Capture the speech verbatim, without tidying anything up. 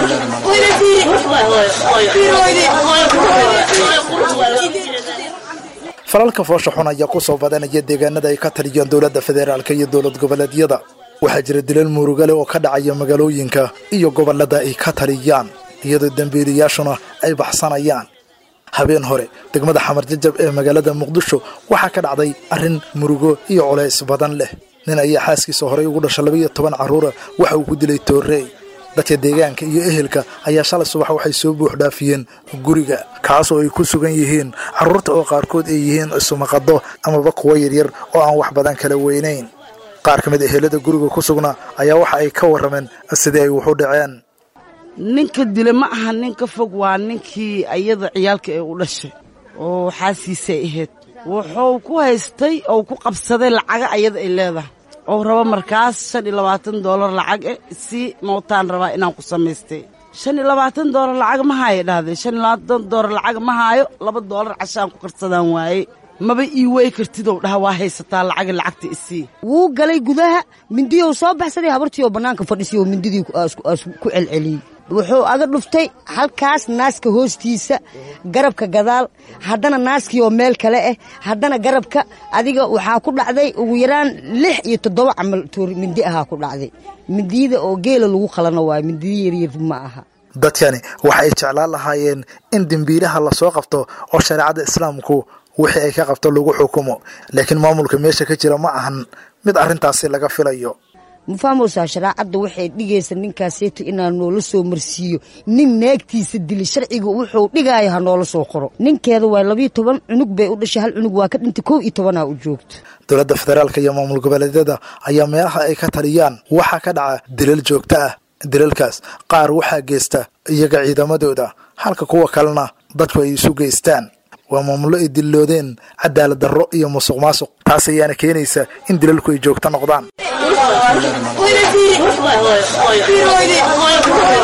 falalka foosha xun ayaa ku soo badanaya deegaanada ay ka taliyaan dowladda federaalka iyo dowlad goboleedyada waxaa jira dilal murugale oo ka dhacaya magaalooyinka iyo gobolada ay ka taliyaan iyadoo dambiilayaashuna ay baxsanayaan habeen hore degmada xamar jajab ee magaalada muqdisho waxaa ka dhacday arrin murugo iyo culays badan leh nin ayaa xaaskiisa horey ugu dhashay laba iyo toban carruura waxa uu ku dilay toorey dadka deegaanka iyo ehelka ayaa shalay subax waxay soo buux dhaafiyeen guriga kaas oo ay ku sugan yihiin carruurta oo qaarkood ay yihiin isumaqado amaba kuwa yaryar oo aan wax badan kala weynayn qaar ka mid ehelada guriga ku sugna ayaa waxa ay ka warrameen sidii ay wuxu dhaceen ninka dile ma aha ninka fog waa ninkii ayada ciyaalka ee u dhashay oo xaasiisay ahayd wuxuu ku haystay oo ku qabsaday lacaga ayada ay leedahay oo raba markaas shan iyo labaatan doolar lacag eh si mootaan rabaa inaan ku samaystay shan iyo labaatan doolar lacag ma haayo dhahday shan iyo labaatan doolar lacag ma haayo laba doolar cashaan ku karsadaan waaye maba ii wey kartidoo dhaha waa haysataa lacaga lacagta isii wuu galay gudaha mindiyou soo baxsaday habartii oo bannaanka fadhisay oo mindidii ku celceliyey wuxuu aga dhuftay halkaas naaska hoostiisa garabka gadaal haddana naaskii oo meel kale ah haddana garabka adiga waxaa ku dhacday ugu yaraan lix iyo toddoba camal toori mindi ahaa ku dhacday mindiyada oo geela lagu qalano waayo mindiya yaryar ma aha dadkani waxa ay jeclaan lahaayeen in dembiilaha lasoo qabto oo shareecada islaamku wixii ay ka qabto lagu xukumo laakiin maamulka meesha ka jira ma ahan mid arrintaasi laga filayo mufahmoosaa shareecadda waxay dhigaysa ninkaaseeto inaan noola soo marsiiyo nin naagtiisa dili sharciga wuxuu dhigaayo ha noola soo qoro ninkeeda waa labiyo toban cunug bay u dhashay hal cunug waa ka dhintay kow iyo tobanaa u joogto dowladda federaalka iyo maamul goboleedyada ayaa meelaha ay ka taliyaan waxaa ka dhaca dilal joogto ah dilalkaas qaar waxaa geysta iyaga ciidamadooda halka kuwa kalena dadku ay isu geystaan waa maamullo ay dilloodeen cadaalad darro iyo musuq maasuq taas ayaana keenaysa in dilalku ay joogto noqdaan